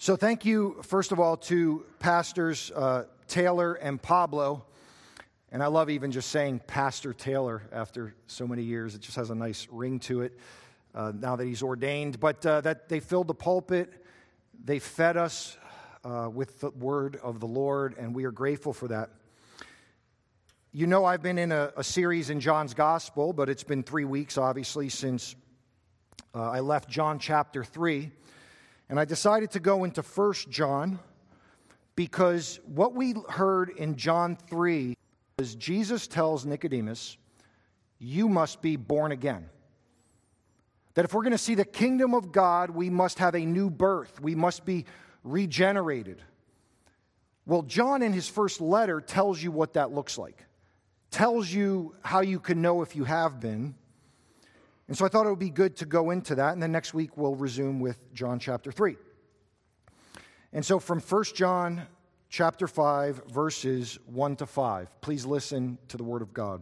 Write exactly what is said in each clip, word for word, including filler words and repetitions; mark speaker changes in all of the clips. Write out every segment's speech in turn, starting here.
Speaker 1: So thank you, first of all, to Pastors uh, Taylor and Pablo. And I love even just saying Pastor Taylor after so many years. It just has a nice ring to it uh, now that he's ordained. But uh, that they filled the pulpit. They fed us uh, with the word of the Lord, and we are grateful for that. You know, I've been in a, a series in John's Gospel, but it's been three weeks, obviously, since uh, I left John chapter three. And I decided to go into First John because what we heard in John three is Jesus tells Nicodemus, you must be born again. That if we're going to see the kingdom of God, we must have a new birth. We must be regenerated. Well, John in his first letter tells you what that looks like. Tells you how you can know if you have been. And so I thought it would be good to go into that, and then next week we'll resume with John chapter three. And so from First John chapter five, verses one to five, please listen to the word of God.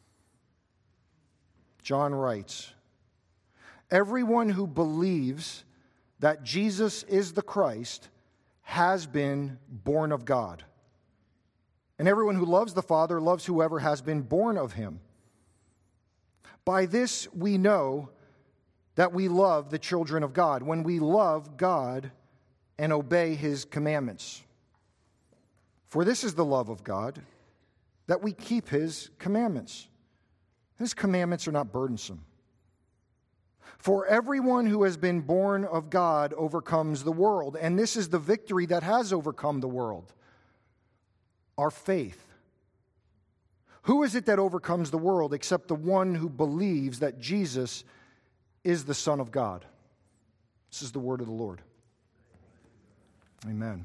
Speaker 1: John writes, everyone who believes that Jesus is the Christ has been born of God. And everyone who loves the Father loves whoever has been born of him. By this we know that we love the children of God, when we love God and obey his commandments. For this is the love of God, that we keep his commandments. His commandments are not burdensome. For everyone who has been born of God overcomes the world, and this is the victory that has overcome the world, our faith. Who is it that overcomes the world except the one who believes that Jesus is the Son of God? This is the word of the Lord. Amen.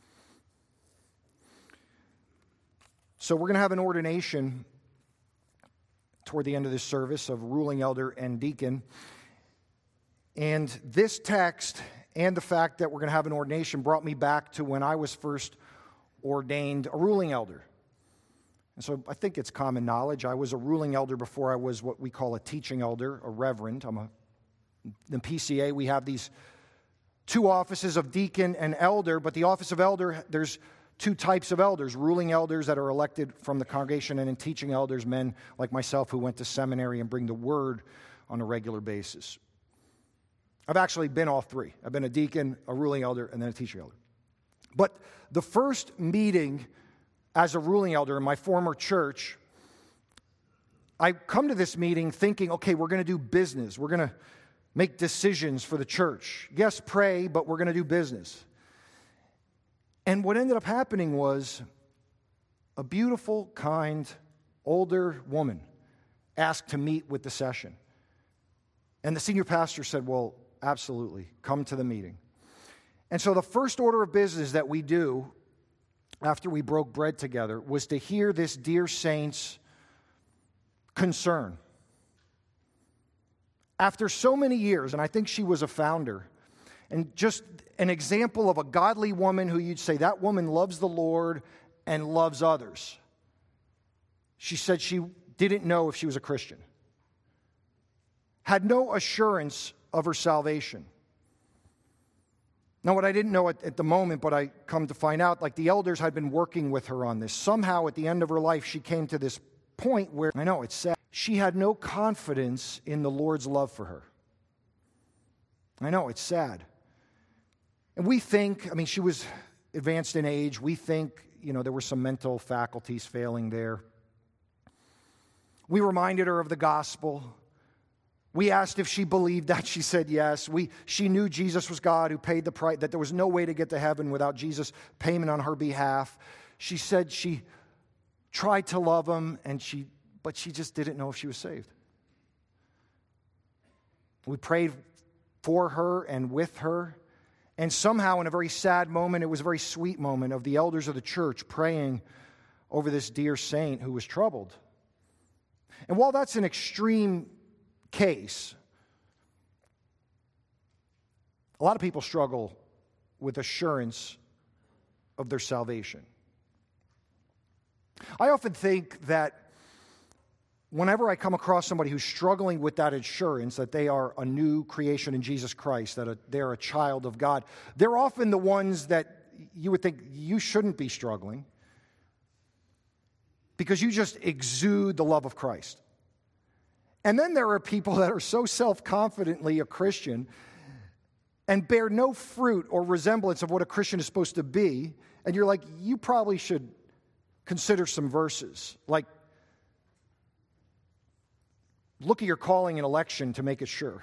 Speaker 1: So we're going to have an ordination toward the end of this service of ruling elder and deacon. And this text and the fact that we're going to have an ordination brought me back to when I was first ordained a ruling elder. And so I think it's common knowledge. I was a ruling elder before I was what we call a teaching elder, a reverend. I'm a, in P C A, we have these two offices of deacon and elder, but the office of elder, there's two types of elders, ruling elders that are elected from the congregation, and then teaching elders, men like myself who went to seminary and bring the word on a regular basis. I've actually been all three. I've been a deacon, a ruling elder, and then a teaching elder. But the first meeting as a ruling elder in my former church, I come to this meeting thinking, okay, we're going to do business. We're going to make decisions for the church. Yes, pray, but we're going to do business. And what ended up happening was a beautiful, kind, older woman asked to meet with the session. And the senior pastor said, well, absolutely, come to the meeting. And so the first order of business that we do after we broke bread together was to hear this dear saint's concern. After so many years, and I think she was a founder, and just an example of a godly woman who you'd say, that woman loves the Lord and loves others. She said she didn't know if she was a Christian. Had no assurance of her salvation. Now, what I didn't know at, at the moment, but I come to find out, like the elders had been working with her on this. Somehow, at the end of her life, she came to this point where, I know, it's sad, she had no confidence in the Lord's love for her. I know, it's sad. And we think, I mean, she was advanced in age. We think, you know, there were some mental faculties failing there. We reminded her of the gospel. We asked if she believed that. She said yes. We, she knew Jesus was God who paid the price, that there was no way to get to heaven without Jesus' payment on her behalf. She said she tried to love him, and she, but she just didn't know if she was saved. We prayed for her and with her, and somehow in a very sad moment, it was a very sweet moment of the elders of the church praying over this dear saint who was troubled. And while that's an extreme case, a lot of people struggle with assurance of their salvation. I often think that whenever I come across somebody who's struggling with that assurance that they are a new creation in Jesus Christ, that a, they're a child of God, they're often the ones that you would think you shouldn't be struggling because you just exude the love of Christ. And then there are people that are so self-confidently a Christian and bear no fruit or resemblance of what a Christian is supposed to be, and you're like, you probably should consider some verses. Like, look at your calling and election to make it sure.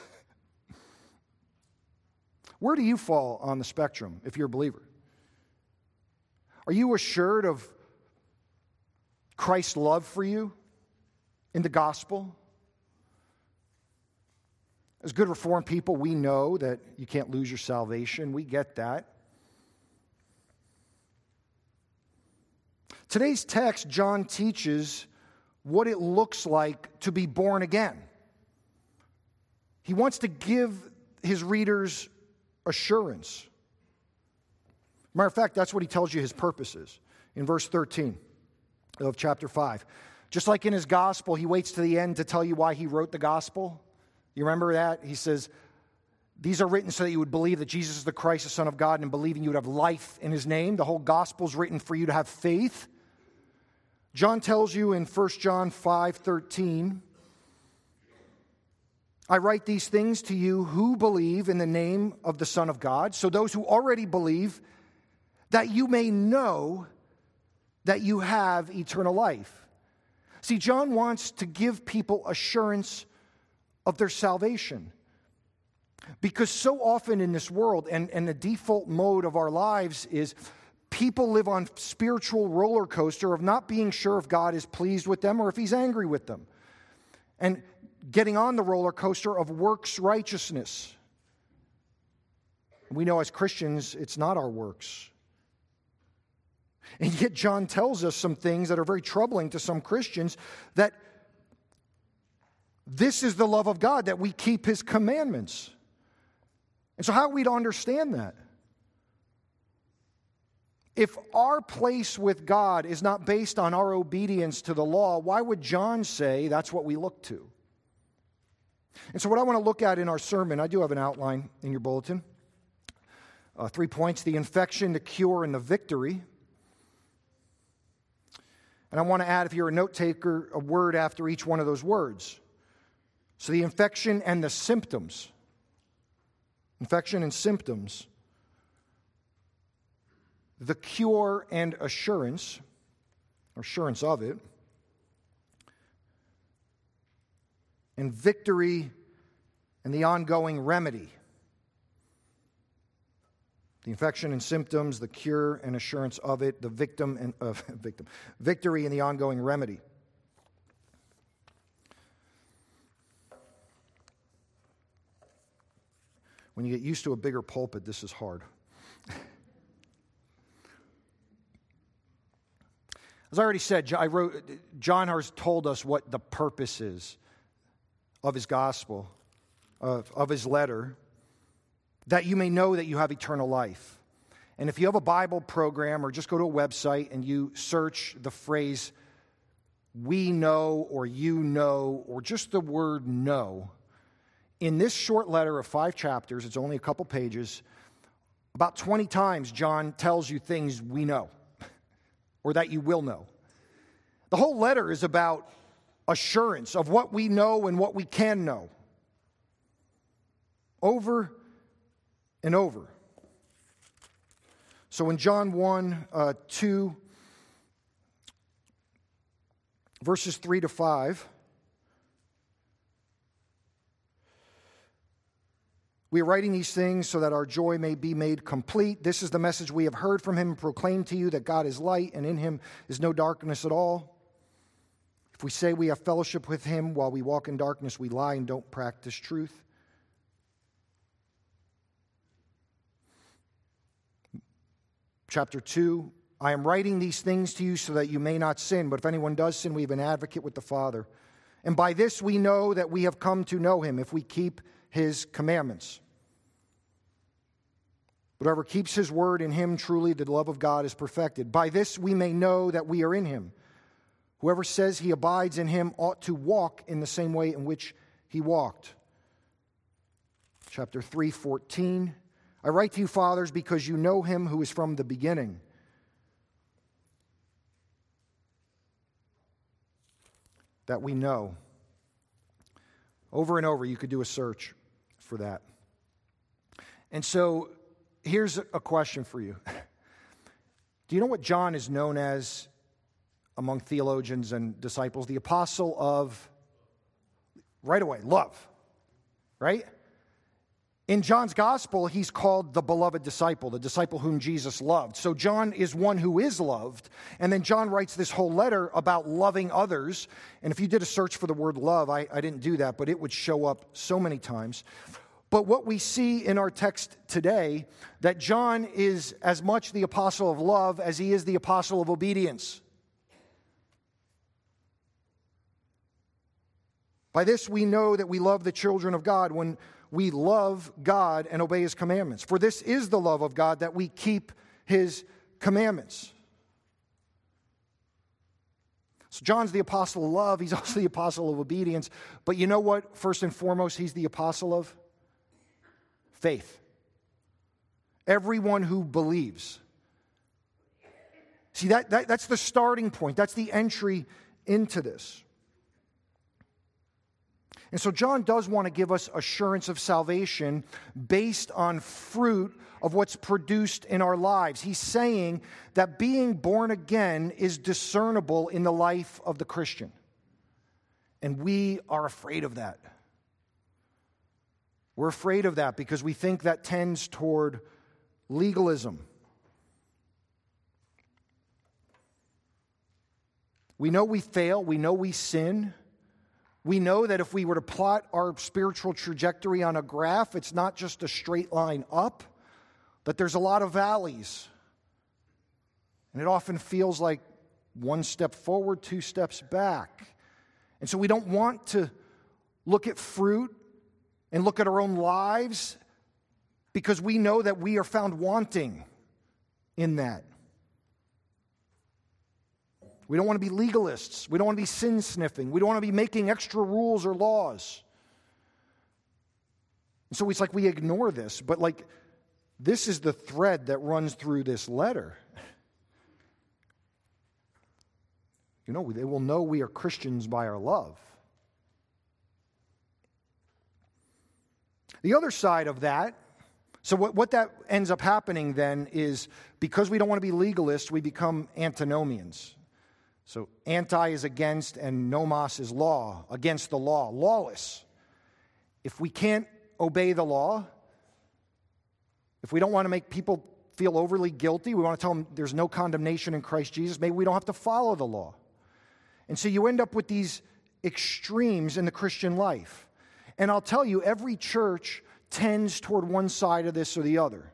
Speaker 1: Where do you fall on the spectrum if you're a believer? Are you assured of Christ's love for you in the gospel? As good Reformed people, we know that you can't lose your salvation. We get that. Today's text, John teaches what it looks like to be born again. He wants to give his readers assurance. Matter of fact, that's what he tells you his purpose is in verse thirteen of chapter five. Just like in his gospel, he waits to the end to tell you why he wrote the gospel. You remember that? He says, these are written so that you would believe that Jesus is the Christ, the Son of God, and in believing you would have life in his name. The whole gospel is written for you to have faith. John tells you in First John five thirteen, I write these things to you who believe in the name of the Son of God, so those who already believe, that you may know that you have eternal life. See, John wants to give people assurance of their salvation. Because so often in this world, and, and the default mode of our lives is people live on spiritual roller coaster of not being sure if God is pleased with them or if he's angry with them. And getting on the roller coaster of works righteousness. We know as Christians, it's not our works. And yet John tells us some things that are very troubling to some Christians, that this is the love of God, that we keep his commandments. And so how are we to understand that? If our place with God is not based on our obedience to the law, why would John say that's what we look to? And so what I want to look at in our sermon, I do have an outline in your bulletin. Uh, three points: the infection, the cure, and the victory. And I want to add, if you're a note taker, a word after each one of those words. So the infection and the symptoms. Infection and symptoms. The cure and assurance, assurance of it. And victory and the ongoing remedy. The infection and symptoms, the cure and assurance of it, the victim and uh, victim, victory and the ongoing remedy. When you get used to a bigger pulpit, this is hard. As I already said, I wrote, John has told us what the purpose is of his gospel, of, of his letter, that you may know that you have eternal life. And if you have a Bible program, or just go to a website and you search the phrase, we know, or you know, or just the word know, in this short letter of five chapters, it's only a couple pages, about twenty times John tells you things we know, or that you will know. The whole letter is about assurance of what we know and what we can know. Over and over. So in John one, uh, two, verses three to five, we are writing these things so that our joy may be made complete. This is the message we have heard from him and proclaimed to you, that God is light and in him is no darkness at all. If we say we have fellowship with him while we walk in darkness, we lie and don't practice truth. Chapter two, I am writing these things to you so that you may not sin. But if anyone does sin, we have an advocate with the Father. And by this we know that we have come to know him, if we keep his commandments. But whoever keeps his word, in him truly the love of God is perfected. By this we may know that we are in him. Whoever says he abides in him ought to walk in the same way in which he walked. Chapter three, fourteen. I write to you, fathers, because you know him who is from the beginning. That we know. Over and over, you could do a search for that. And so, here's a question for you. Do you know what John is known as among theologians and disciples? The apostle of, right away, love. Right? In John's gospel, he's called the beloved disciple, the disciple whom Jesus loved. So John is one who is loved. And then John writes this whole letter about loving others. And if you did a search for the word love, I, I didn't do that, but it would show up so many times. But what we see in our text today, that John is as much the apostle of love as he is the apostle of obedience. By this we know that we love the children of God when we love God and obey his commandments. For this is the love of God, that we keep his commandments. So John's the apostle of love. He's also the apostle of obedience. But you know what? First and foremost, he's the apostle of faith. Everyone who believes. See, that, that that's the starting point. That's the entry into this. And so John does want to give us assurance of salvation based on fruit of what's produced in our lives. He's saying that being born again is discernible in the life of the Christian. And we are afraid of that. We're afraid of that because we think that tends toward legalism. We know we fail. We know we sin. We know that if we were to plot our spiritual trajectory on a graph, it's not just a straight line up, that there's a lot of valleys. And it often feels like one step forward, two steps back. And so we don't want to look at fruit and look at our own lives because we know that we are found wanting in that. We don't want to be legalists. We don't want to be sin-sniffing. We don't want to be making extra rules or laws. And so it's like we ignore this, but like this is the thread that runs through this letter. You know, they will know we are Christians by our love. The other side of that, so what, what that ends up happening then is because we don't want to be legalists, we become antinomians. So anti is against and nomos is law, against the law, lawless. If we can't obey the law, if we don't want to make people feel overly guilty, we want to tell them there's no condemnation in Christ Jesus, maybe we don't have to follow the law. And so you end up with these extremes in the Christian life. And I'll tell you, every church tends toward one side of this or the other.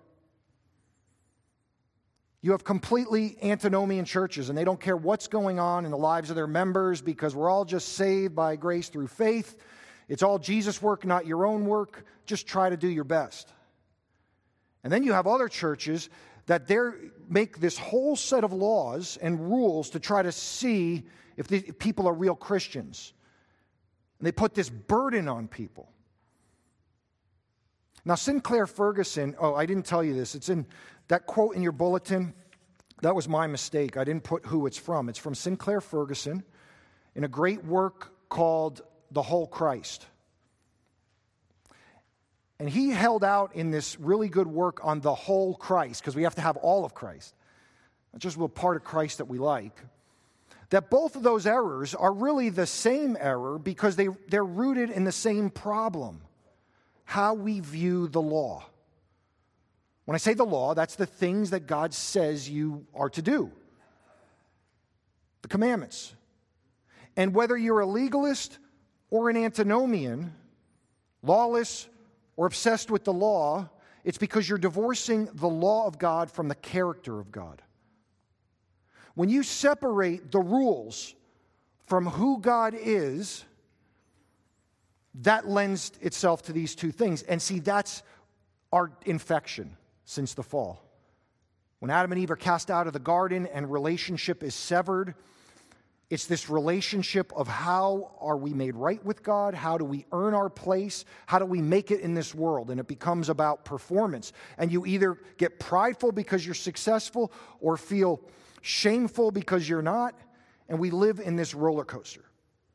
Speaker 1: You have completely antinomian churches, and they don't care what's going on in the lives of their members because we're all just saved by grace through faith. It's all Jesus' work, not your own work. Just try to do your best. And then you have other churches that they make this whole set of laws and rules to try to see if, the, if people are real Christians. And they put this burden on people. Now, Sinclair Ferguson, oh, I didn't tell you this. It's in that quote in your bulletin. That was my mistake. I didn't put who it's from. It's from Sinclair Ferguson in a great work called The Whole Christ. And he held out in this really good work on the whole Christ, because we have to have all of Christ, not just a part of Christ that we like, that both of those errors are really the same error because they, they're rooted in the same problem. How we view the law. When I say the law, that's the things that God says you are to do. The commandments. And whether you're a legalist or an antinomian, lawless or obsessed with the law, it's because you're divorcing the law of God from the character of God. When you separate the rules from who God is, that lends itself to these two things. And see, that's our infection since the fall. When Adam and Eve are cast out of the garden and relationship is severed, It's this relationship of how are we made right with God? How do we earn our place? How do we make it in this world? And it becomes about performance. And you either get prideful because you're successful or feel shameful because you're not. And we live in this roller coaster.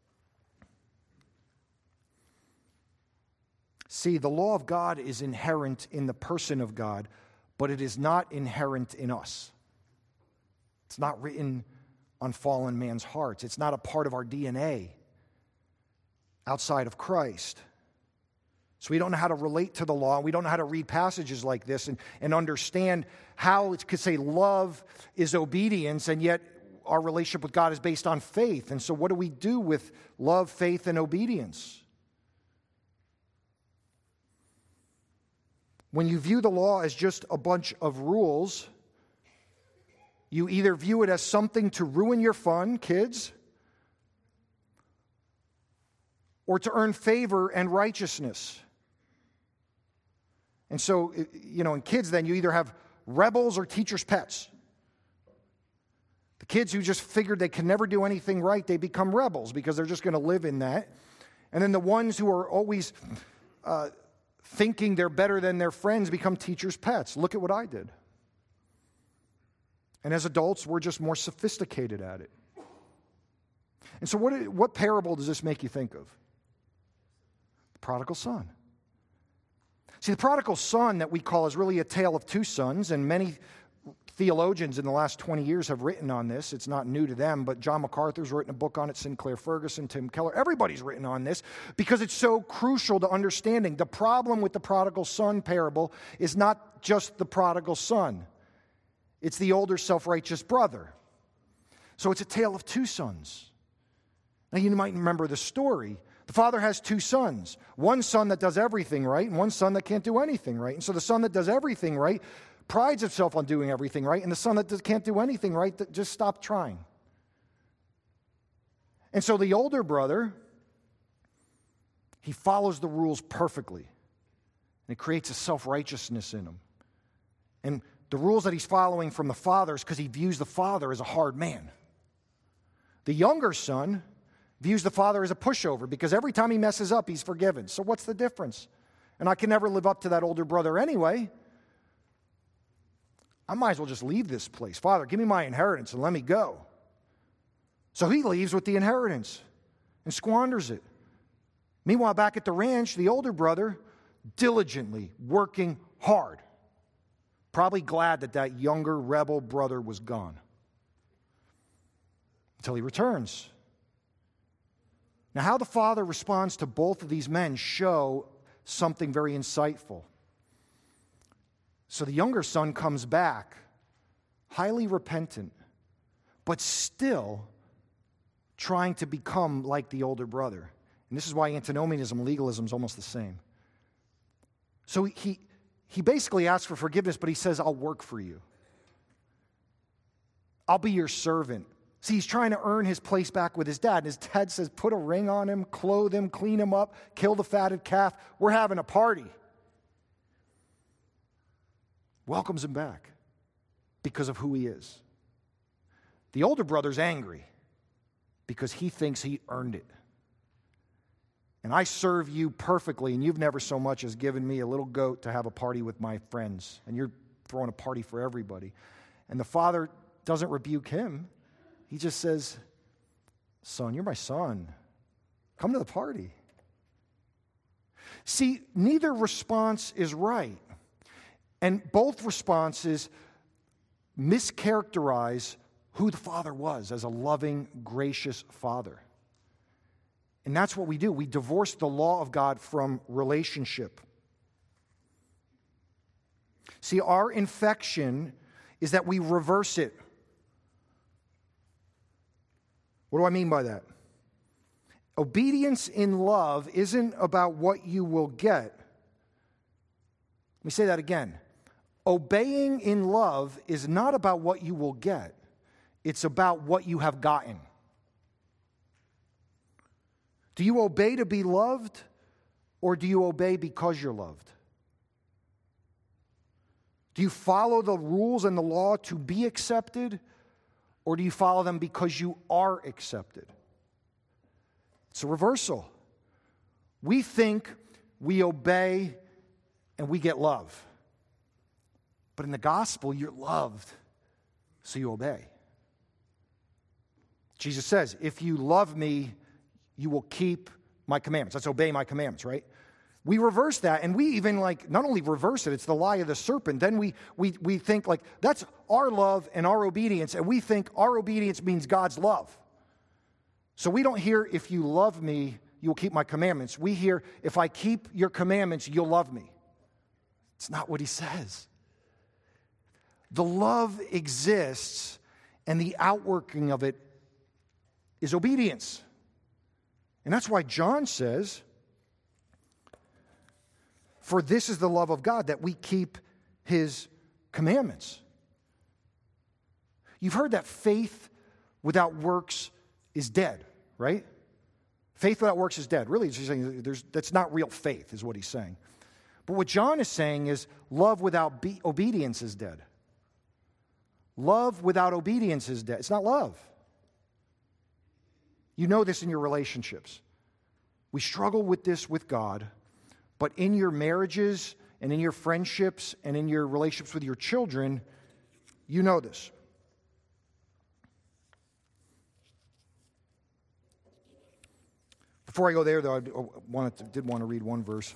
Speaker 1: See, the law of God is inherent in the person of God, but it is not inherent in us. It's not written on fallen man's hearts. It's not a part of our D N A outside of Christ. So we don't know how to relate to the law. We don't know how to read passages like this and, and understand how it could say love is obedience, and yet our relationship with God is based on faith. And so what do we do with love, faith, and obedience? When you view the law as just a bunch of rules, you either view it as something to ruin your fun, kids, or to earn favor and righteousness. And so, you know, in kids then you either have rebels or teachers' pets. The kids who just figured they can never do anything right, they become rebels because they're just going to live in that. And then the ones who are always uh, thinking they're better than their friends become teachers' pets. Look at what I did. And as adults, we're just more sophisticated at it. And so what, what parable does this make you think of? The prodigal son. See, the prodigal son that we call is really a tale of two sons, and many theologians in the last twenty years have written on this. It's not new to them, but John MacArthur's written a book on it, Sinclair Ferguson, Tim Keller. Everybody's written on this because it's so crucial to understanding. The problem with the prodigal son parable is not just the prodigal son. It's the older self-righteous brother. So it's a tale of two sons. Now you might remember the story. The father has two sons. One son that does everything right and one son that can't do anything right. And so the son that does everything right prides himself on doing everything right, and the son that can't do anything right that just stopped trying. And so the older brother, he follows the rules perfectly. And it creates a self-righteousness in him. And the rules that he's following from the father is because he views the father as a hard man. The younger son views the father as a pushover because every time he messes up, he's forgiven. So what's the difference? And I can never live up to that older brother anyway. I might as well just leave this place. Father, give me my inheritance and let me go. So he leaves with the inheritance and squanders it. Meanwhile, back at the ranch, the older brother diligently working hard. Probably glad that that younger rebel brother was gone. Until he returns. Now, how the father responds to both of these men show something very insightful. So the younger son comes back, highly repentant, but still trying to become like the older brother. And this is why antinomianism, legalism is almost the same. So he, he basically asks for forgiveness, but he says, I'll work for you. I'll be your servant. See, he's trying to earn his place back with his dad. And his dad says, put a ring on him, clothe him, clean him up, kill the fatted calf. We're having a party. Welcomes him back because of who he is. The older brother's angry because he thinks he earned it. And I serve you perfectly, and you've never so much as given me a little goat to have a party with my friends, and you're throwing a party for everybody. And the father doesn't rebuke him. He just says, son, you're my son. Come to the party. See, neither response is right. And both responses mischaracterize who the father was as a loving, gracious father. And that's what we do. We divorce the law of God from relationship. See, our infection is that we reverse it. What do I mean by that? Obedience in love isn't about what you will get. Let me say that again. Obeying in love is not about what you will get. It's about what you have gotten. Do you obey to be loved, or do you obey because you're loved? Do you follow the rules and the law to be accepted, Or do you follow them because you are accepted? It's a reversal. We think we obey and we get love. But in the gospel, you're loved, so you obey. Jesus says, if you love me, you will keep my commandments. Let's obey my commandments, right? We reverse that, and we even like, not only reverse it, it's the lie of the serpent. Then we, we, we think like, that's our love and our obedience, and we think our obedience means God's love. So we don't hear, if you love me, you will keep my commandments. We hear, if I keep your commandments, you'll love me. It's not what he says. The love exists, and the outworking of it is obedience. And that's why John says, for this is the love of God, that we keep his commandments. You've heard that faith without works is dead, right? Faith without works is dead. Really, he's saying there's, that's not real faith, is what he's saying. But what John is saying is love without be- obedience is dead. Love without obedience is dead. It's not love. You know this in your relationships. We struggle with this with God, but in your marriages and in your friendships and in your relationships with your children, you know this. Before I go there, though, I wanted to, did want to read one verse.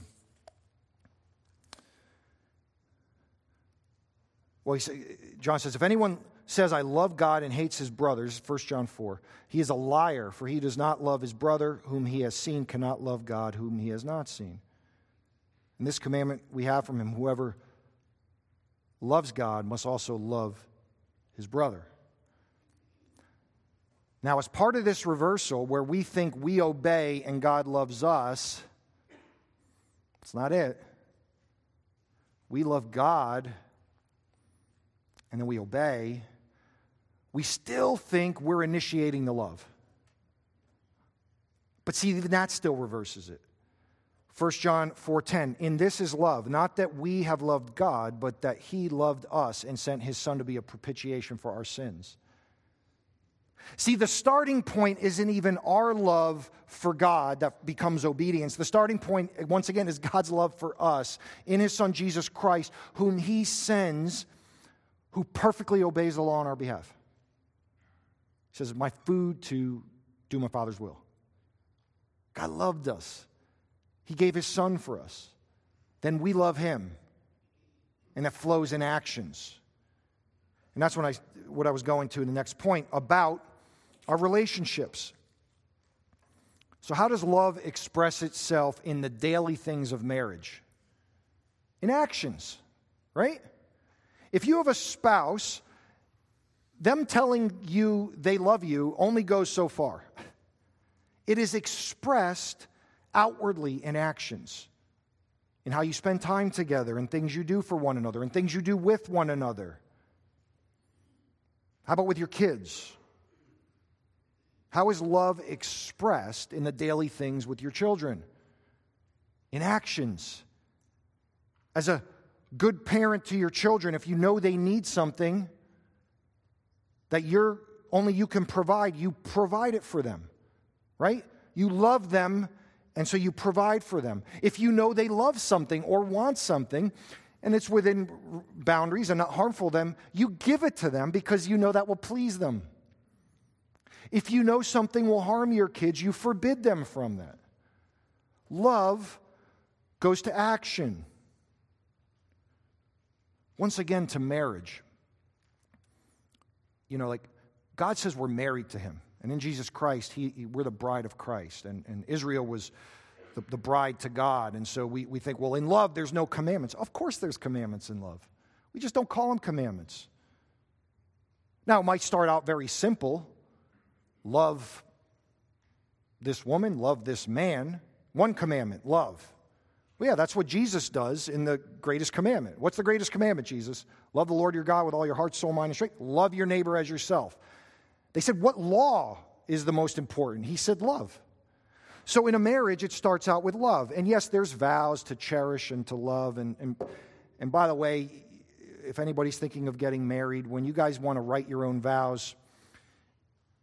Speaker 1: Well, he say, John says, if anyone says, I love God and hates his brothers, First John four, he is a liar, for he does not love his brother whom he has seen, cannot love God whom he has not seen. And this commandment we have from him, whoever loves God must also love his brother. Now, as part of this reversal, where we think we obey and God loves us, it's not it. We love God, and then we obey. We still think we're initiating the love. But see, even that still reverses it. First John four ten, in this is love, not that we have loved God, but that he loved us and sent his Son to be a propitiation for our sins. See, the starting point isn't even our love for God that becomes obedience. The starting point, once again, is God's love for us in his Son, Jesus Christ, whom he sends, who perfectly obeys the law on our behalf. He says, my food to do my Father's will. God loved us. He gave his Son for us. Then we love him. And that flows in actions. And that's when I, what I was going to in the next point about our relationships. So how does love express itself in the daily things of marriage? In actions, right? If you have a spouse, them telling you they love you only goes so far. It is expressed outwardly in actions, in how you spend time together, and things you do for one another, and things you do with one another. How about with your kids? How is love expressed in the daily things with your children? In actions. As a good parent to your children, if you know they need something that you're only you can provide, you provide it for them, right? You love them, and so you provide for them. If you know they love something or want something, and it's within boundaries and not harmful to them, you give it to them because you know that will please them. If you know something will harm your kids, you forbid them from that. Love goes to action. Once again, to marriage. You know, like, God says we're married to him. And in Jesus Christ, he, he, we're the bride of Christ. And, and Israel was the, the bride to God. And so we, we think, well, in love, there's no commandments. Of course there's commandments in love. We just don't call them commandments. Now, it might start out very simple. Love this woman, love this man. One commandment, love. Well, yeah, that's what Jesus does in the greatest commandment. What's the greatest commandment, Jesus? Love the Lord your God with all your heart, soul, mind, and strength. Love your neighbor as yourself. They said, what law is the most important? He said, love. So in a marriage, it starts out with love. And yes, there's vows to cherish and to love. And, and, and by the way, if anybody's thinking of getting married, when you guys want to write your own vows,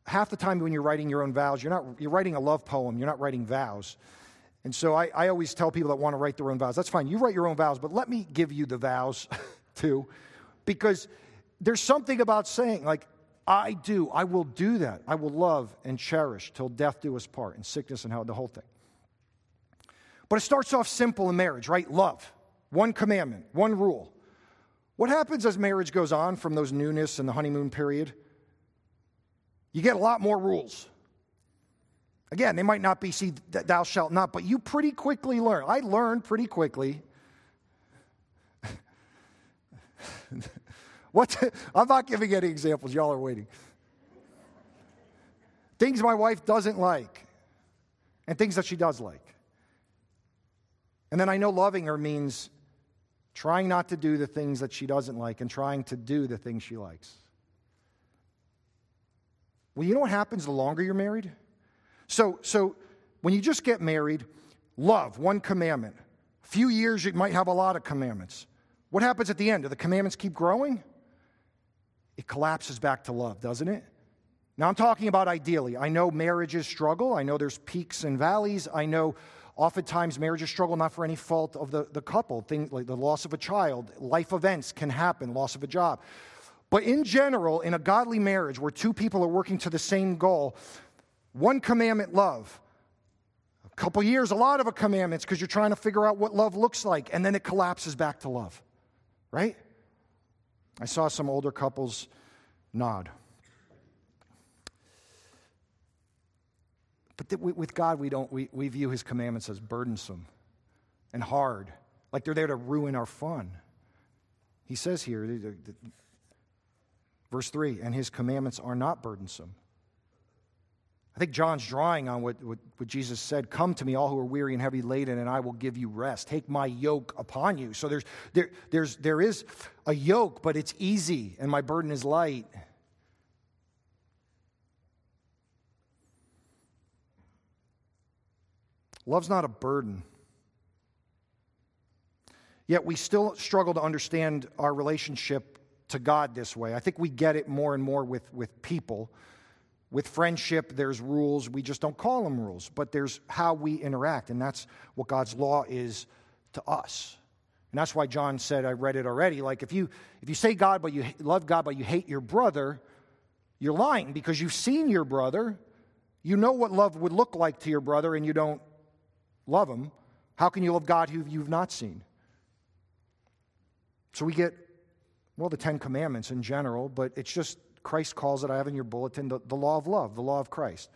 Speaker 1: half the time when you're writing your own vows, you're not you're writing a love poem, you're not writing vows. And so I, I always tell people that want to write their own vows, that's fine, you write your own vows, but let me give you the vows too, because there's something about saying, like, I do, I will do that. I will love and cherish till death do us part, in sickness and health, the whole thing. But it starts off simple in marriage, right? Love. One commandment, one rule. What happens as marriage goes on from those newness and the honeymoon period? You get a lot more rules. Again, they might not be, see, thou shalt not, but you pretty quickly learn. I learned pretty quickly. What? I'm not giving any examples. Y'all are waiting. Things my wife doesn't like and things that she does like. And then I know loving her means trying not to do the things that she doesn't like and trying to do the things she likes. Well, you know what happens the longer you're married? So, so when you just get married, love, one commandment. A few years, you might have a lot of commandments. What happens at the end? Do the commandments keep growing? It collapses back to love, doesn't it? Now, I'm talking about ideally. I know marriages struggle. I know there's peaks and valleys. I know oftentimes marriages struggle not for any fault of the, the couple. Things like the loss of a child, life events can happen, loss of a job. But in general, in a godly marriage where two people are working to the same goal, one commandment, love. A couple years, a lot of a commandments because you're trying to figure out what love looks like, and then it collapses back to love, right? I saw some older couples nod. But th- with God, we don't. We, we view his commandments as burdensome and hard, like they're there to ruin our fun. He says here, the, the, the, verse three, and his commandments are not burdensome. I think John's drawing on what, what, what Jesus said, come to me, all who are weary and heavy laden, and I will give you rest. Take my yoke upon you. So there's there, there's there is a yoke, but it's easy, and my burden is light. Love's not a burden. Yet we still struggle to understand our relationship to God this way. I think we get it more and more with, with people. With friendship, there's rules. We just don't call them rules, but there's how we interact, and that's what God's law is to us. And that's why John said, I read it already, like if you if you say God, but you love God, but you hate your brother, you're lying because you've seen your brother. You know what love would look like to your brother, and you don't love him. How can you love God who you've not seen? So we get, well, the Ten Commandments in general, but it's just, Christ calls it, I have in your bulletin, the, the law of love, the law of Christ.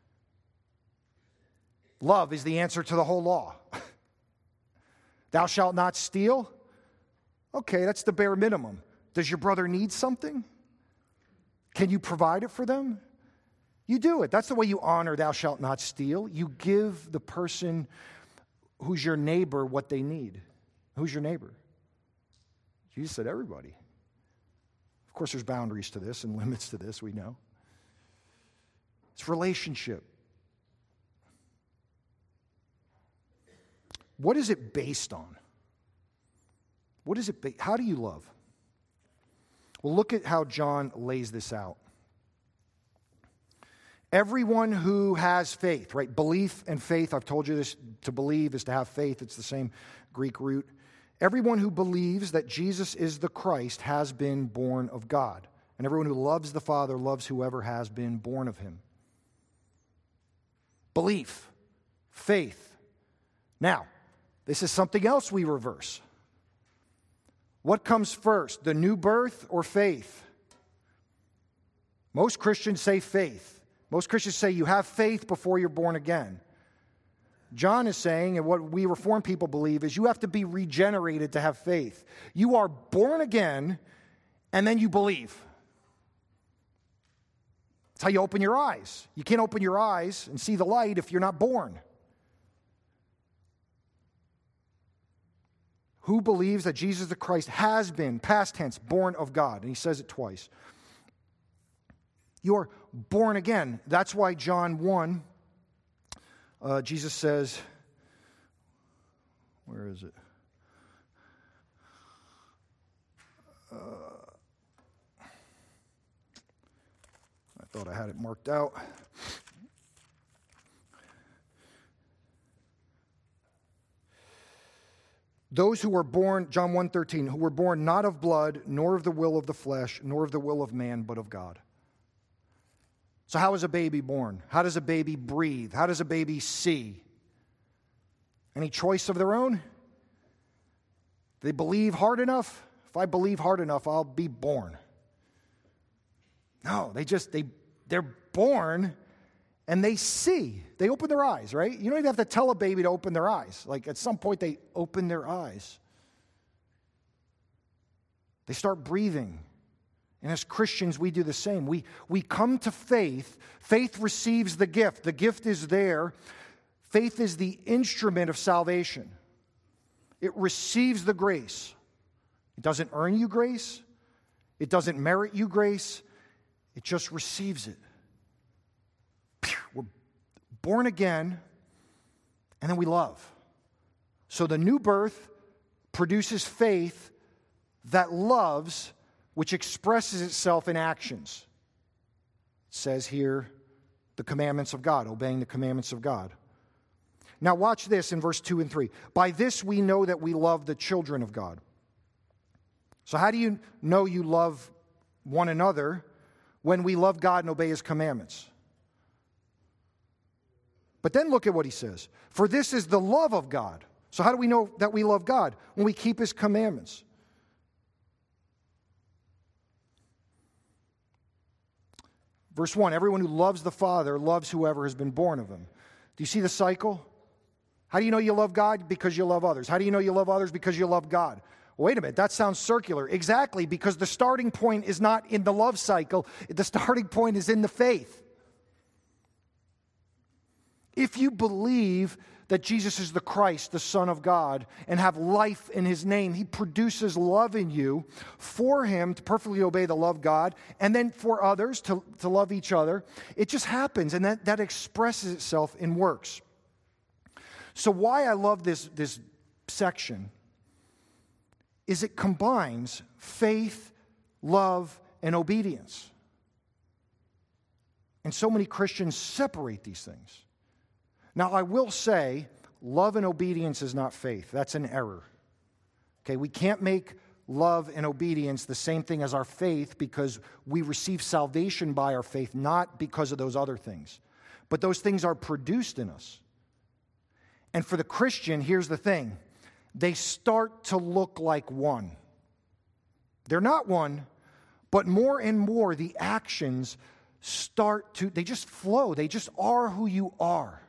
Speaker 1: Love is the answer to the whole law. Thou shalt not steal? Okay, that's the bare minimum. Does your brother need something? Can you provide it for them? You do it. That's the way you honor thou shalt not steal. You give the person who's your neighbor what they need. Who's your neighbor? Jesus said everybody. Of course, there's boundaries to this and limits to this, we know. It's relationship. What is it based on? What is it? Ba- how do you love? Well, look at how John lays this out. Everyone who has faith, right? Belief and faith, I've told you this, to believe is to have faith. It's the same Greek root. Everyone who believes that Jesus is the Christ has been born of God. And everyone who loves the Father loves whoever has been born of him. Belief, faith. Now, this is something else we reverse. What comes first, the new birth or faith? Most Christians say faith. Most Christians say you have faith before you're born again. John is saying, and what we Reformed people believe, is you have to be regenerated to have faith. You are born again, and then you believe. That's how you open your eyes. You can't open your eyes and see the light if you're not born. Who believes that Jesus the Christ has been, past tense, born of God? And he says it twice. You're born again. That's why John one, uh, Jesus says, where is it? Uh, I I thought I had it marked out. Those who were born, John one thirteen, who were born not of blood, nor of the will of the flesh, nor of the will of man, but of God. So how is a baby born? How does a baby breathe? How does a baby see? Any choice of their own? They believe hard enough? If I believe hard enough, I'll be born. No, they just, they, they're born and they see. They open their eyes, right? You don't even have to tell a baby to open their eyes. Like at some point they open their eyes. They start breathing. And as Christians, we do the same. We, we come to faith. Faith receives the gift. The gift is there. Faith is the instrument of salvation. It receives the grace. It doesn't earn you grace. It doesn't merit you grace. It just receives it. We're born again, and then we love. So the new birth produces faith that loves, which expresses itself in actions. It says here, the commandments of God, obeying the commandments of God. Now watch this in verse two and three. By this we know that we love the children of God. So how do you know you love one another when we love God and obey His commandments? But then look at what he says. For this is the love of God. So how do we know that we love God? When we keep His commandments. Verse one, everyone who loves the Father loves whoever has been born of Him. Do you see the cycle? How do you know you love God? Because you love others. How do you know you love others? Because you love God. Wait a minute, that sounds circular. Exactly, because the starting point is not in the love cycle. The starting point is in the faith. If you believe that Jesus is the Christ, the Son of God, and have life in His name, He produces love in you for Him to perfectly obey the love of God, and then for others to, to love each other. It just happens, and that, that expresses itself in works. So why I love this, this section is it combines faith, love, and obedience. And so many Christians separate these things. Now, I will say, love and obedience is not faith. That's an error. Okay, we can't make love and obedience the same thing as our faith because we receive salvation by our faith, not because of those other things. But those things are produced in us. And for the Christian, here's the thing. They start to look like one. They're not one, but more and more the actions start to, they just flow. They just are who you are.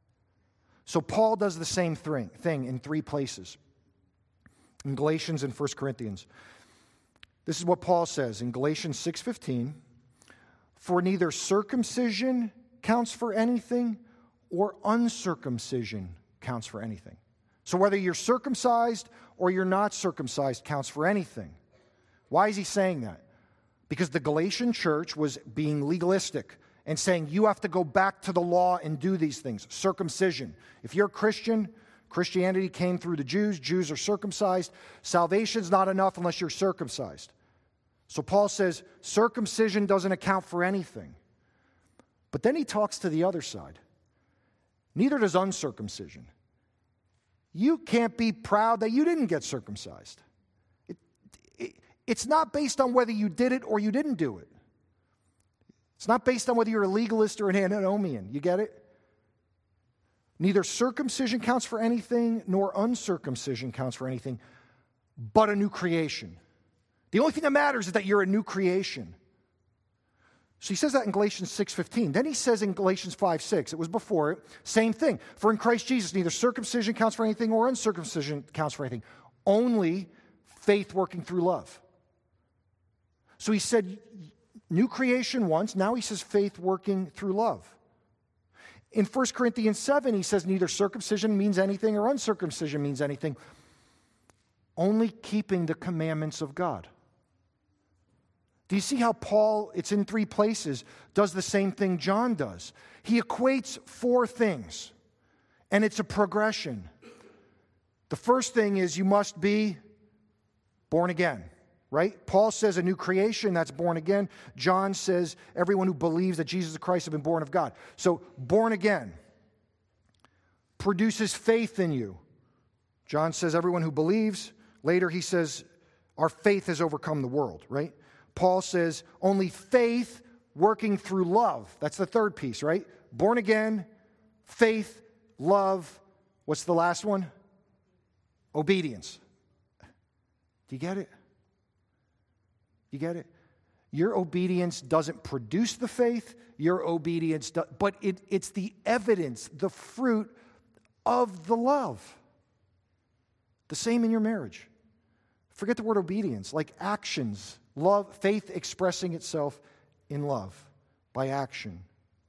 Speaker 1: So Paul does the same thing, thing in three places. In Galatians and First Corinthians. This is what Paul says in Galatians six fifteen. For neither circumcision counts for anything or uncircumcision counts for anything. So whether you're circumcised or you're not circumcised counts for anything. Why is he saying that? Because the Galatian church was being legalistic and saying you have to go back to the law and do these things. Circumcision. If you're a Christian, Christianity came through the Jews. Jews are circumcised. Salvation's not enough unless you're circumcised. So Paul says circumcision doesn't account for anything. But then he talks to the other side. Neither does uncircumcision. You can't be proud that you didn't get circumcised. It, it, it's not based on whether you did it or you didn't do it. It's not based on whether you're a legalist or an antinomian. You get it? Neither circumcision counts for anything, nor uncircumcision counts for anything, but a new creation. The only thing that matters is that you're a new creation. So he says that in Galatians six fifteen. Then he says in Galatians five six, it was before it, same thing. For in Christ Jesus, neither circumcision counts for anything or uncircumcision counts for anything. Only faith working through love. So he said new creation once, now he says faith working through love. In First Corinthians seven, he says neither circumcision means anything or uncircumcision means anything. Only keeping the commandments of God. Do you see how Paul, it's in three places, does the same thing John does? He equates four things, and it's a progression. The first thing is you must be born again. right? Paul says a new creation, that's born again. John says everyone who believes that Jesus Christ has been born of God. So born again produces faith in you. John says everyone who believes. Later he says our faith has overcome the world, right? Paul says only faith working through love. That's the third piece, right? Born again, faith, love. What's the last one? Obedience. Do you get it? You get it? Your obedience doesn't produce the faith. Your obedience does, but it, it's the evidence, the fruit of the love. The same in your marriage. Forget the word obedience, like actions. Love, faith expressing itself in love by action.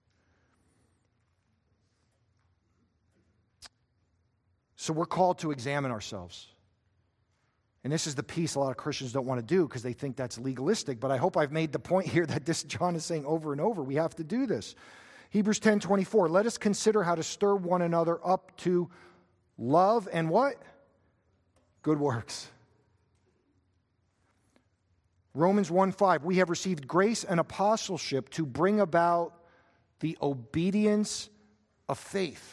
Speaker 1: So we're called to examine ourselves. And this is the piece a lot of Christians don't want to do because they think that's legalistic. But I hope I've made the point here that this John is saying over and over. We have to do this. Hebrews ten twenty-four. Let us consider how to stir one another up to love and what? Good works. Romans one five. We have received grace and apostleship to bring about the obedience of faith.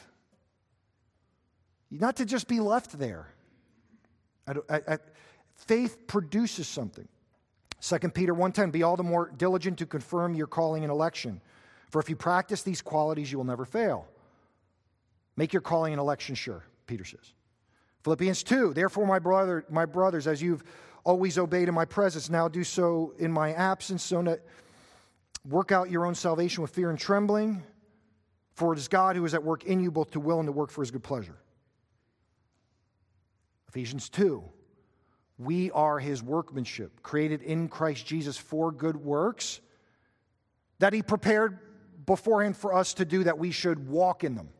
Speaker 1: Not to just be left there. I, I, I, faith produces something. Second Peter one ten, be all the more diligent to confirm your calling and election. For if you practice these qualities, you will never fail. Make your calling and election sure, Peter says. Philippians two, therefore, my brother, my brothers, as you've always obeyed in my presence, now do so in my absence, so that work out your own salvation with fear and trembling. For it is God who is at work in you, both to will and to work for his good pleasure. Ephesians two, we are his workmanship, created in Christ Jesus for good works that he prepared beforehand for us to do, that we should walk in them.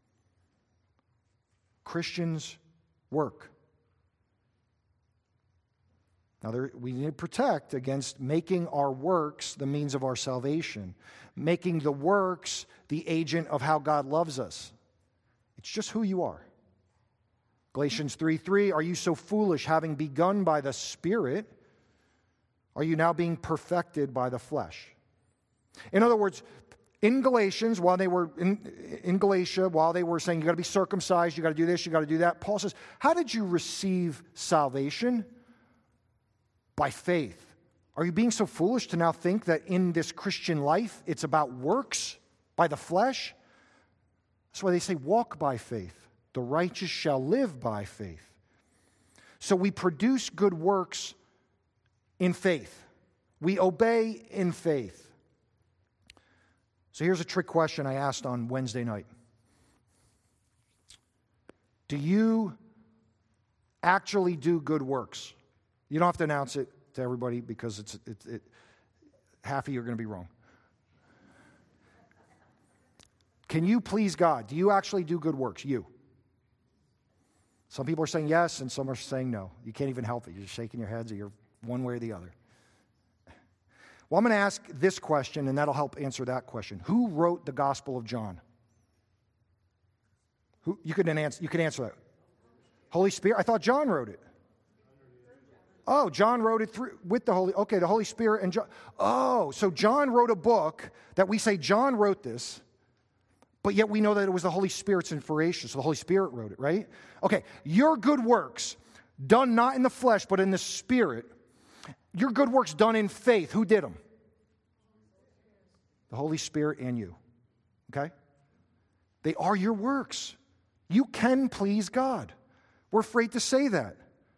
Speaker 1: Christians work. Now, there, we need to protect against making our works the means of our salvation, making the works the agent of how God loves us. It's just who you are. Galatians three three, are you so foolish, having begun by the Spirit, are you now being perfected by the flesh? In other words, in Galatians, while they were in, in Galatia, while they were saying you got to be circumcised, you got to do this, you got to do that, Paul says, how did you receive salvation? By faith. Are you being so foolish to now think that in this Christian life it's about works by the flesh? That's why they say walk by faith. The righteous shall live by faith. So we produce good works in faith. We obey in faith. So here's a trick question I asked on Wednesday night. Do you actually do good works? You don't have to announce it to everybody because it's it, it, half of you are going to be wrong. Can you please God? Do you actually do good works? You. Some people are saying yes, and some are saying no. You can't even help it. You're just shaking your heads, or you're one way or the other. Well, I'm going to ask this question, and that'll help answer that question. Who wrote the Gospel of John? Who you could answer? You could answer that. Holy Spirit. I thought John wrote it. Oh, John wrote it through with the Holy. Okay, the Holy Spirit and John. Oh, so John wrote a book that we say John wrote this. But yet we know that it was the Holy Spirit's inspiration, so the Holy Spirit wrote it, right? Okay, your good works, done not in the flesh, but in the Spirit. Your good works done in faith, who did them? The Holy Spirit and you, okay? They are your works. You can please God. We're afraid to say that.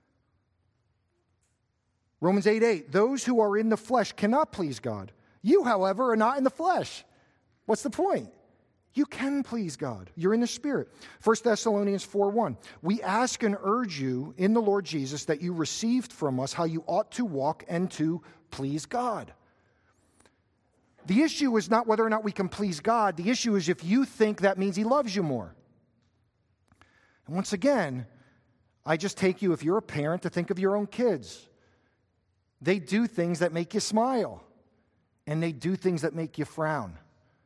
Speaker 1: Romans eight eight, those who are in the flesh cannot please God. You, however, are not in the flesh. What's the point? You can please God. You're in the Spirit. First Thessalonians four one. We ask and urge you in the Lord Jesus that you received from us how you ought to walk and to please God. The issue is not whether or not we can please God. The issue is if you think that means he loves you more. And once again, I just take you, if you're a parent, to think of your own kids. They do things that make you smile, and they do things that make you frown.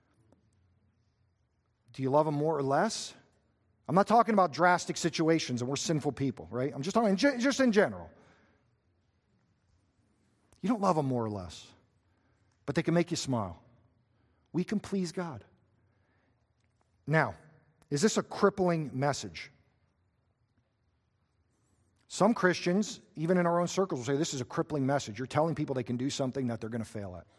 Speaker 1: Do you love them more or less? I'm not talking about drastic situations and we're sinful people, right? I'm just talking just in general. You don't love them more or less, but they can make you smile. We can please God. Now, is this a crippling message? Some Christians, even in our own circles, will say this is a crippling message. You're telling people they can do something that they're going to fail at.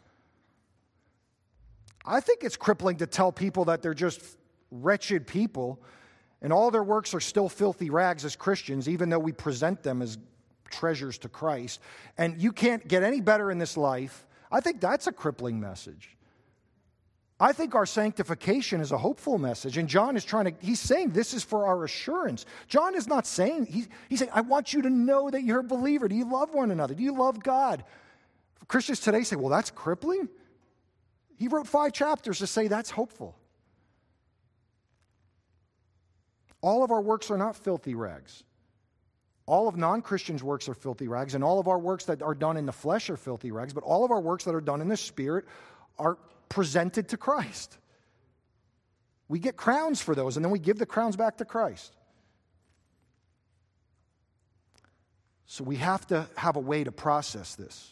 Speaker 1: I think it's crippling to tell people that they're just wretched people and all their works are still filthy rags as Christians, even though we present them as treasures to Christ, and you can't get any better in this life. I think that's a crippling message. I think our sanctification is a hopeful message, and John is trying to, he's saying this is for our assurance. John is not saying, he's, he's saying, I want you to know that you're a believer. Do you love one another? Do you love God? Christians today say, well, that's crippling? He wrote five chapters to say that's hopeful. All of our works are not filthy rags. All of non-Christians' works are filthy rags, and all of our works that are done in the flesh are filthy rags, but all of our works that are done in the Spirit are presented to Christ. We get crowns for those, and then we give the crowns back to Christ. So we have to have a way to process this.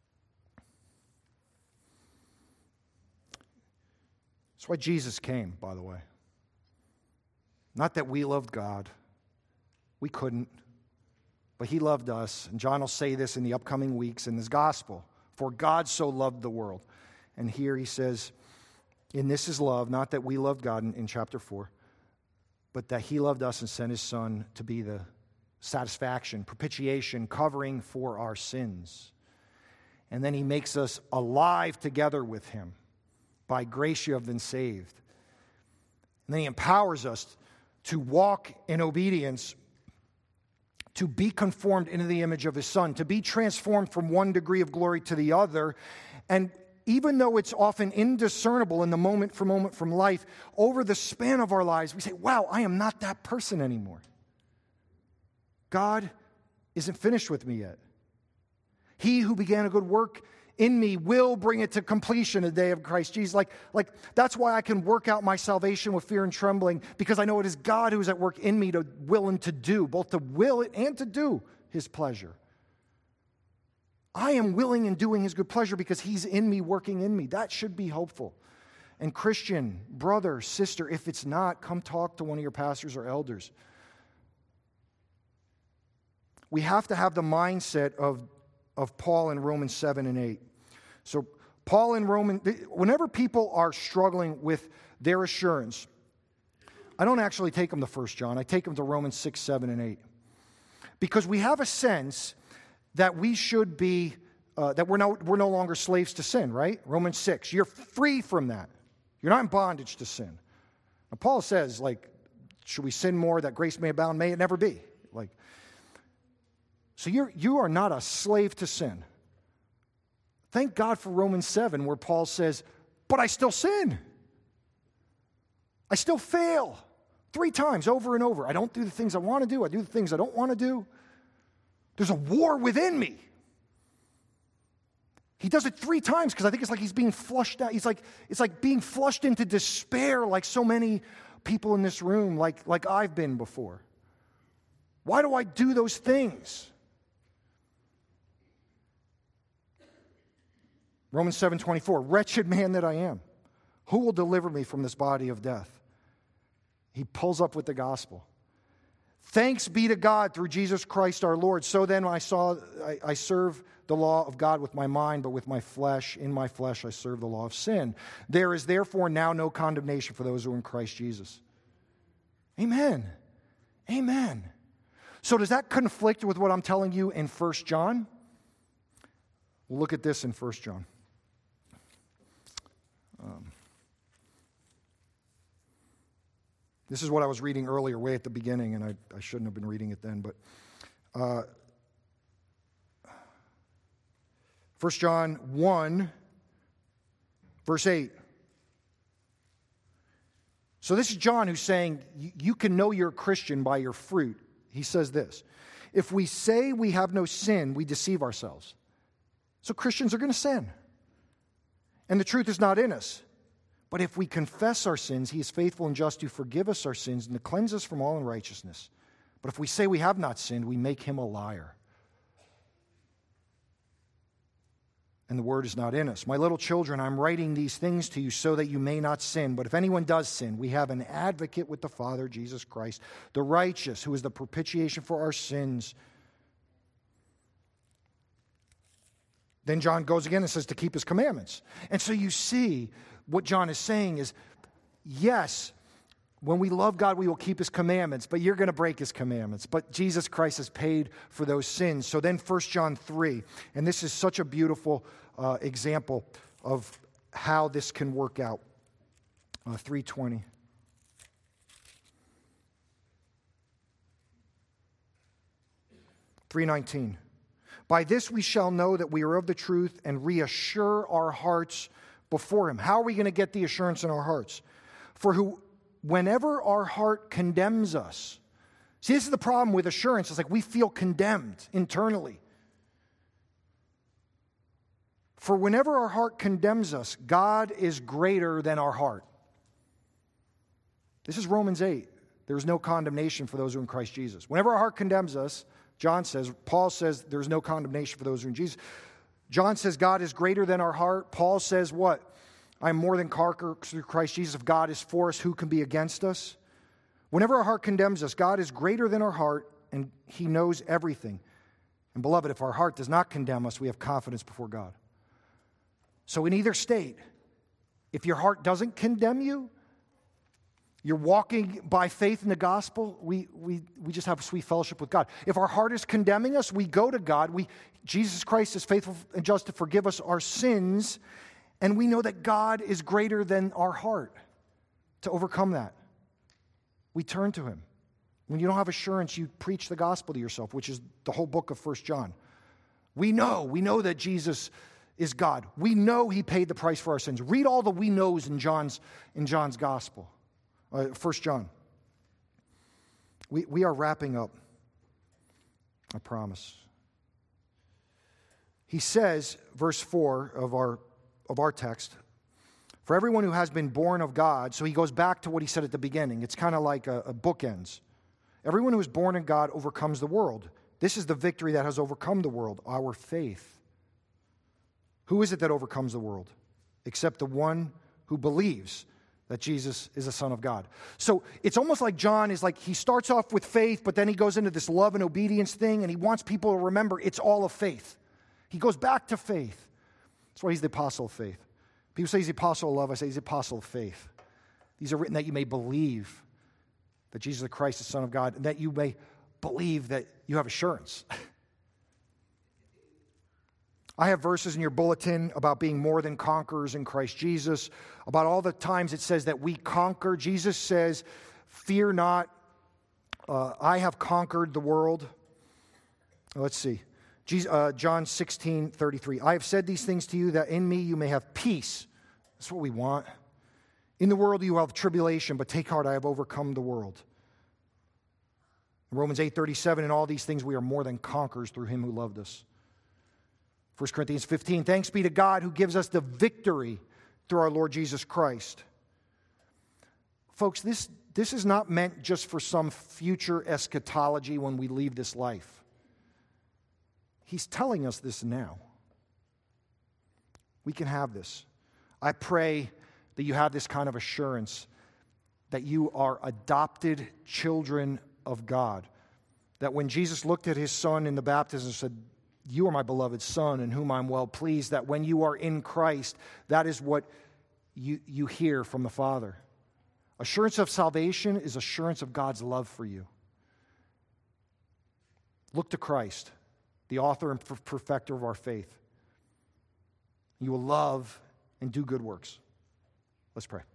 Speaker 1: That's why Jesus came, by the way. Not that we loved God. We couldn't. But he loved us. And John will say this in the upcoming weeks in his gospel. For God so loved the world. And here he says, in this is love, not that we loved God in, in chapter four, but that he loved us and sent his Son to be the satisfaction, propitiation, covering for our sins. And then he makes us alive together with him. By grace you have been saved. And then he empowers us to walk in obedience, to be conformed into the image of his Son, to be transformed from one degree of glory to the other. And even though it's often indiscernible in the moment for moment from life, over the span of our lives, we say, wow, I am not that person anymore. God isn't finished with me yet. He who began a good work in me will bring it to completion the day of Christ Jesus. Like, like that's why I can work out my salvation with fear and trembling, because I know it is God who is at work in me to will and to do, both to will it and to do his pleasure. I am willing and doing his good pleasure because he's in me, working in me. That should be hopeful. And Christian, brother, sister, if it's not, come talk to one of your pastors or elders. We have to have the mindset of of Paul in Romans seven and eight. So Paul in Romans, whenever people are struggling with their assurance, I don't actually take them to First John. I take them to Romans six, seven, and eight. Because we have a sense that we should be, uh, that we're no, we're no longer slaves to sin, right? Romans six, you're free from that. You're not in bondage to sin. Now Paul says, like, should we sin more that grace may abound? May it never be. Like, So you're, you are not a slave to sin. Thank God for Romans seven, where Paul says, but I still sin. I still fail. Three times, over and over. I don't do the things I want to do. I do the things I don't want to do. There's a war within me. He does it three times because I think it's like he's being flushed out. He's like, it's like being flushed into despair, like so many people in this room, like, like I've been before. Why do I do those things? Romans seven twenty-four, wretched man that I am, who will deliver me from this body of death? He pulls up with the gospel. Thanks be to God through Jesus Christ our Lord. So then I saw, I, I serve the law of God with my mind, but with my flesh, in my flesh I serve the law of sin. There is therefore now no condemnation for those who are in Christ Jesus. Amen. Amen. So does that conflict with what I'm telling you in First John? We'll look at this in First John. Um, this is what I was reading earlier, way at the beginning, and I, I shouldn't have been reading it then. But uh, First John one, verse eight. So this is John who's saying, you can know you're a Christian by your fruit. He says this, if we say we have no sin, we deceive ourselves. So Christians are going to sin. And the truth is not in us. But if we confess our sins, he is faithful and just to forgive us our sins and to cleanse us from all unrighteousness. But if we say we have not sinned, we make him a liar. and the word is not in us. My little children, I'm writing these things to you so that you may not sin. But if anyone does sin, we have an advocate with the Father, Jesus Christ, the righteous, who is the propitiation for our sins. Then John goes again and says to keep his commandments. And so you see what John is saying is, yes, when we love God, we will keep his commandments, but you're going to break his commandments. But Jesus Christ has paid for those sins. So then First John three, and this is such a beautiful uh, example of how this can work out. Uh, three twenty. three nineteen. By this we shall know that we are of the truth and reassure our hearts before him. How are we going to get the assurance in our hearts? For who... Whenever our heart condemns us, see, this is the problem with assurance. It's like we feel condemned internally. For whenever our heart condemns us, God is greater than our heart. This is Romans eight. There is no condemnation for those who are in Christ Jesus. Whenever our heart condemns us, John says, Paul says there is no condemnation for those who are in Jesus. John says God is greater than our heart. Paul says what? I'm more than conqueror through Christ Jesus. If God is for us, who can be against us? Whenever our heart condemns us, God is greater than our heart, and he knows everything. And beloved, if our heart does not condemn us, we have confidence before God. So in either state, if your heart doesn't condemn you, you're walking by faith in the gospel, we, we, we just have sweet fellowship with God. If our heart is condemning us, we go to God. We, Jesus Christ is faithful and just to forgive us our sins. And we know that God is greater than our heart to overcome that. We turn to him. When you don't have assurance, you preach the gospel to yourself, which is the whole book of First John. We know, we know that Jesus is God. We know he paid the price for our sins. Read all the we knows in John's, in John's gospel, uh, First John. We, we are wrapping up, I promise. He says, verse four of our of our text, for everyone who has been born of God, so he goes back to what he said at the beginning. It's kind of like a, a bookends. Everyone who is born in God overcomes the world. This is the victory that has overcome the world, our faith. Who is it that overcomes the world? Except the one who believes that Jesus is the Son of God. So it's almost like John is like, he starts off with faith, but then he goes into this love and obedience thing, and he wants people to remember it's all of faith. He goes back to faith. That's why he's the apostle of faith. People say he's the apostle of love. I say he's the apostle of faith. These are written that you may believe that Jesus Christ is the Son of God, and that you may believe that you have assurance. I have verses in your bulletin about being more than conquerors in Christ Jesus, about all the times it says that we conquer. Jesus says, fear not, uh, I have conquered the world. Let's see. Jesus, uh, John sixteen thirty-three. I have said these things to you that in me you may have peace. That's what we want. In the world you have tribulation, but take heart, I have overcome the world. In Romans eight thirty-seven, in all these things we are more than conquerors through him who loved us. First Corinthians fifteen, thanks be to God who gives us the victory through our Lord Jesus Christ. Folks, this, this is not meant just for some future eschatology when we leave this life. He's telling us this now. We can have this. I pray that you have this kind of assurance that you are adopted children of God. That when Jesus looked at his son in the baptism and said, you are my beloved son in whom I'm well pleased, that when you are in Christ, that is what you, you hear from the Father. Assurance of salvation is assurance of God's love for you. Look to Christ, the author and perfecter of our faith. You will love and do good works. Let's pray.